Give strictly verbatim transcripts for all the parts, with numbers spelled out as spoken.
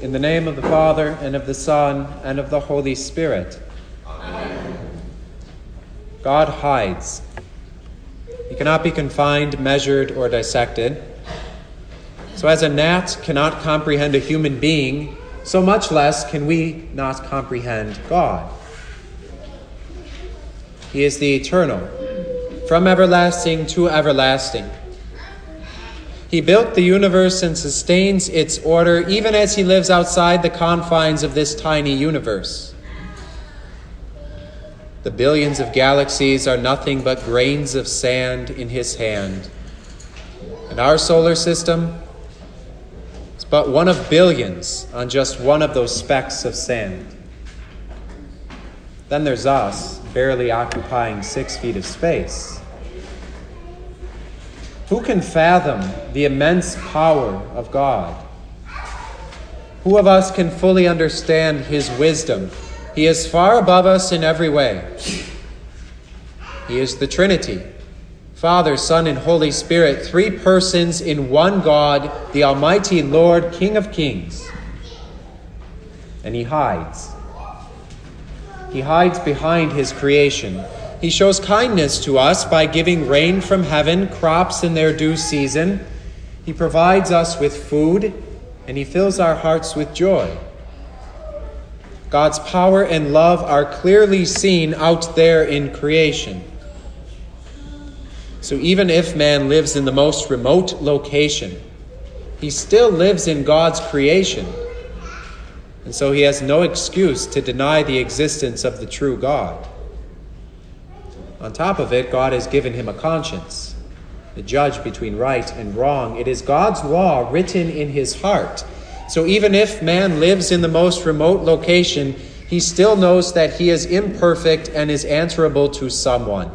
In the name of the Father, and of the Son, and of the Holy Spirit. Amen. God hides. He cannot be confined, measured, or dissected. So as a gnat cannot comprehend a human being, so much less can we not comprehend God. He is the eternal, from everlasting to everlasting. He built the universe and sustains its order even as he lives outside the confines of this tiny universe. The billions of galaxies are nothing but grains of sand in his hand. And our solar system is but one of billions on just one of those specks of sand. Then there's us, barely occupying six feet of space. Who can fathom the immense power of God? Who of us can fully understand his wisdom? He is far above us in every way. He is the Trinity, Father, Son, and Holy Spirit, three persons in one God, the Almighty Lord, King of Kings. And he hides. He hides behind his creation. He shows kindness to us by giving rain from heaven, crops in their due season. He provides us with food, and he fills our hearts with joy. God's power and love are clearly seen out there in creation. So even if man lives in the most remote location, he still lives in God's creation. And so he has no excuse to deny the existence of the true God. On top of it, God has given him a conscience, the judge between right and wrong. It is God's law written in his heart. So even if man lives in the most remote location, he still knows that he is imperfect and is answerable to someone.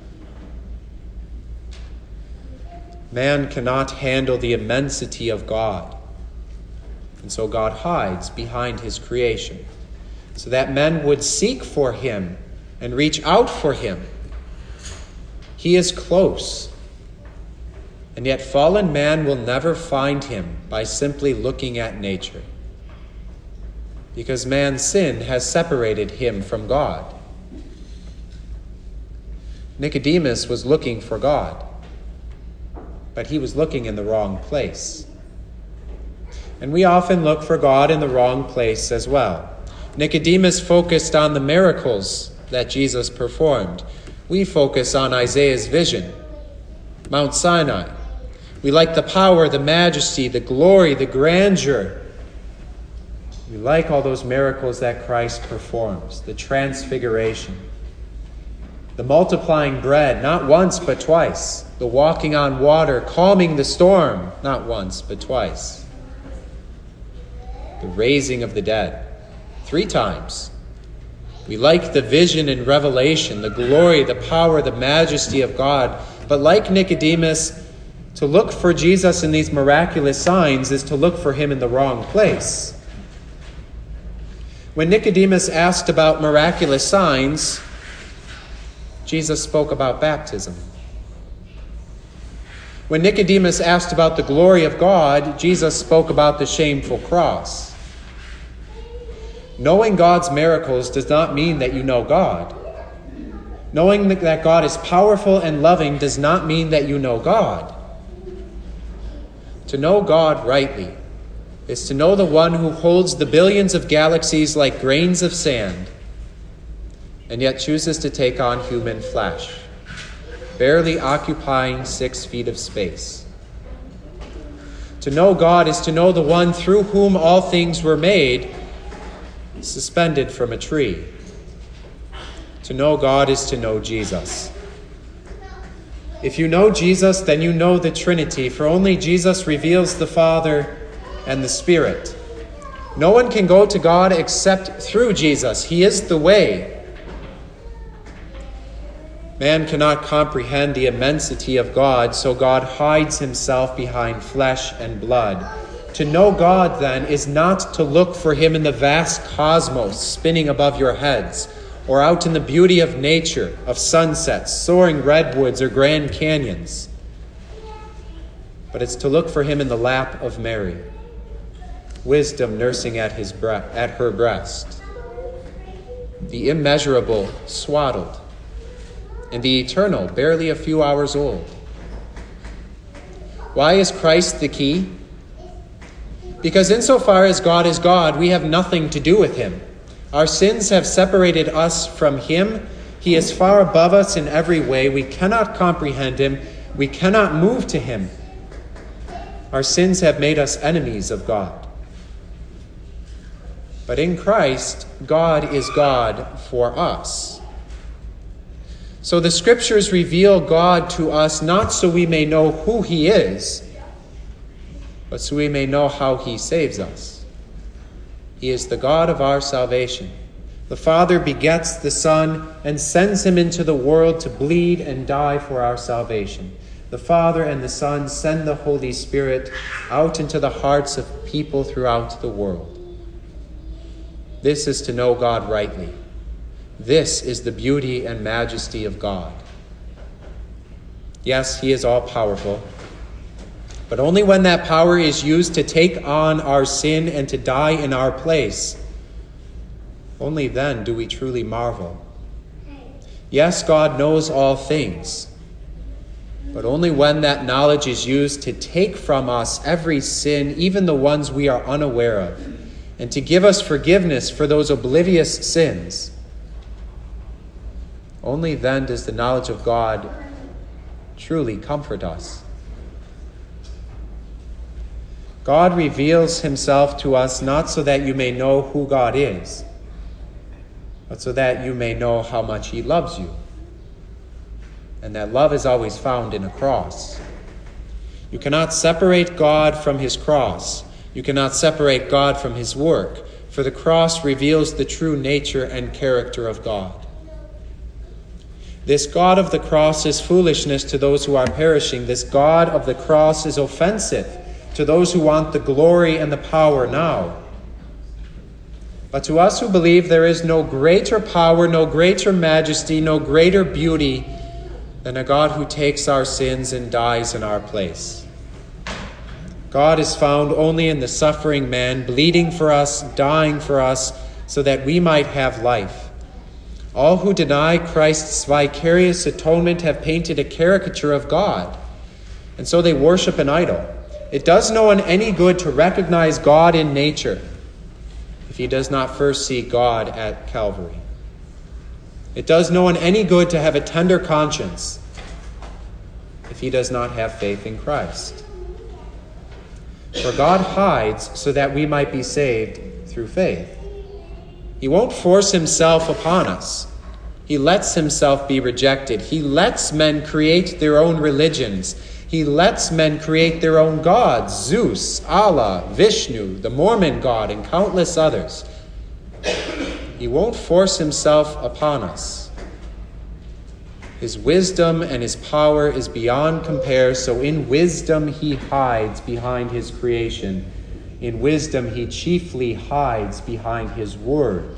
Man cannot handle the immensity of God. And so God hides behind his creation, so that men would seek for him and reach out for him. He is close, and yet fallen man will never find him by simply looking at nature, because man's sin has separated him from God. Nicodemus was looking for God, but he was looking in the wrong place. And we often look for God in the wrong place as well. Nicodemus focused on the miracles that Jesus performed. We focus on Isaiah's vision, Mount Sinai. We like the power, the majesty, the glory, the grandeur. We like all those miracles that Christ performs, the transfiguration, the multiplying bread, not once but twice, the walking on water, calming the storm, not once but twice, the raising of the dead, three times. We like the vision and revelation, the glory, the power, the majesty of God. But like Nicodemus, to look for Jesus in these miraculous signs is to look for him in the wrong place. When Nicodemus asked about miraculous signs, Jesus spoke about baptism. When Nicodemus asked about the glory of God, Jesus spoke about the shameful cross. Knowing God's miracles does not mean that you know God. Knowing that God is powerful and loving does not mean that you know God. To know God rightly is to know the one who holds the billions of galaxies like grains of sand, and yet chooses to take on human flesh, barely occupying six feet of space. To know God is to know the one through whom all things were made, suspended from a tree. To know God is to know Jesus. If you know Jesus, then you know the Trinity, for only Jesus reveals the Father and the Spirit. No one can go to God except through Jesus. He is the way. Man cannot comprehend the immensity of God, so God hides himself behind flesh and blood. To know God, then, is not to look for him in the vast cosmos spinning above your heads, or out in the beauty of nature, of sunsets, soaring redwoods, or grand canyons. But it's to look for him in the lap of Mary, wisdom nursing at, his bre- at her breast, the immeasurable swaddled, and the eternal barely a few hours old. Why is Christ the key? Because insofar as God is God, we have nothing to do with him. Our sins have separated us from him. He is far above us in every way. We cannot comprehend him. We cannot move to him. Our sins have made us enemies of God. But in Christ, God is God for us. So the Scriptures reveal God to us not so we may know who he is, but so we may know how he saves us. He is the God of our salvation. The Father begets the Son and sends him into the world to bleed and die for our salvation. The Father and the Son send the Holy Spirit out into the hearts of people throughout the world. This is to know God rightly. This is the beauty and majesty of God. Yes, he is all-powerful, but only when that power is used to take on our sin and to die in our place, only then do we truly marvel. Yes, God knows all things, but only when that knowledge is used to take from us every sin, even the ones we are unaware of, and to give us forgiveness for those oblivious sins, only then does the knowledge of God truly comfort us. God reveals himself to us not so that you may know who God is, but so that you may know how much he loves you. And that love is always found in a cross. You cannot separate God from his cross. You cannot separate God from his work, for the cross reveals the true nature and character of God. This God of the cross is foolishness to those who are perishing. This God of the cross is offensive to those who want the glory and the power now. But to us who believe, there is no greater power, no greater majesty, no greater beauty than a God who takes our sins and dies in our place. God is found only in the suffering man, bleeding for us, dying for us, so that we might have life. All who deny Christ's vicarious atonement have painted a caricature of God, and so they worship an idol. It does no one any good to recognize God in nature if he does not first see God at Calvary. It does no one any good to have a tender conscience if he does not have faith in Christ. For God hides so that we might be saved through faith. He won't force himself upon us. He lets himself be rejected. He lets men create their own religions. He lets men create their own gods, Zeus, Allah, Vishnu, the Mormon God, and countless others. He won't force himself upon us. His wisdom and his power is beyond compare, so in wisdom he hides behind his creation. In wisdom he chiefly hides behind his word.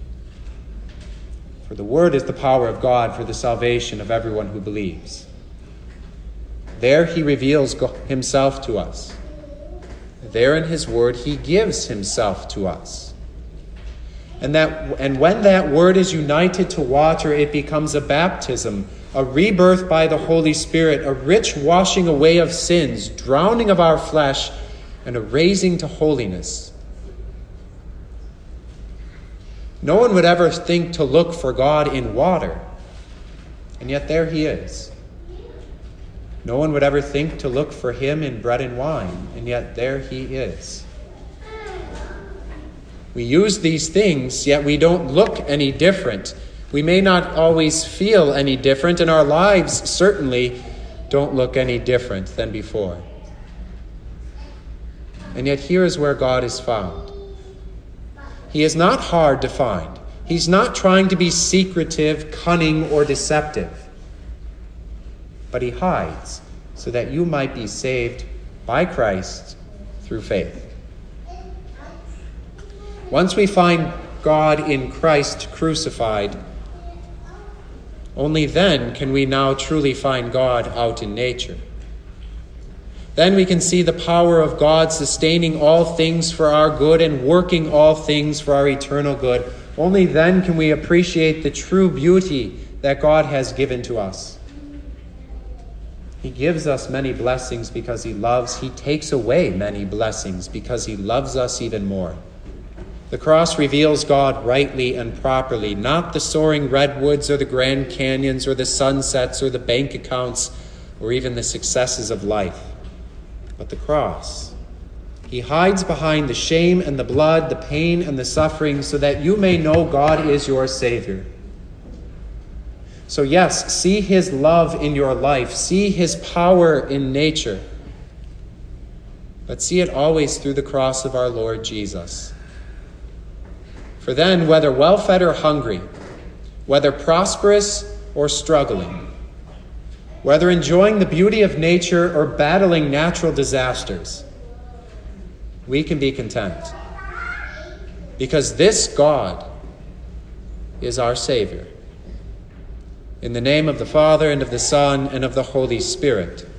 For the word is the power of God for the salvation of everyone who believes. There he reveals himself to us. There in his word he gives himself to us. And that, and when that word is united to water, it becomes a baptism, a rebirth by the Holy Spirit, a rich washing away of sins, drowning of our flesh, and a raising to holiness. No one would ever think to look for God in water, and yet there he is. No one would ever think to look for him in bread and wine, and yet there he is. We use these things, yet we don't look any different. We may not always feel any different, and our lives certainly don't look any different than before. And yet here is where God is found. He is not hard to find. He's not trying to be secretive, cunning, or deceptive. But he hides so that you might be saved by Christ through faith. Once we find God in Christ crucified, only then can we now truly find God out in nature. Then we can see the power of God sustaining all things for our good and working all things for our eternal good. Only then can we appreciate the true beauty that God has given to us. He gives us many blessings because he loves. He takes away many blessings because he loves us even more. The cross reveals God rightly and properly, not the soaring redwoods or the Grand Canyons or the sunsets or the bank accounts or even the successes of life, but the cross. He hides behind the shame and the blood, the pain and the suffering, so that you may know God is your Savior. So yes, see his love in your life. See his power in nature. But see it always through the cross of our Lord Jesus. For then, whether well-fed or hungry, whether prosperous or struggling, whether enjoying the beauty of nature or battling natural disasters, we can be content. Because this God is our Savior. In the name of the Father, and of the Son, and of the Holy Spirit.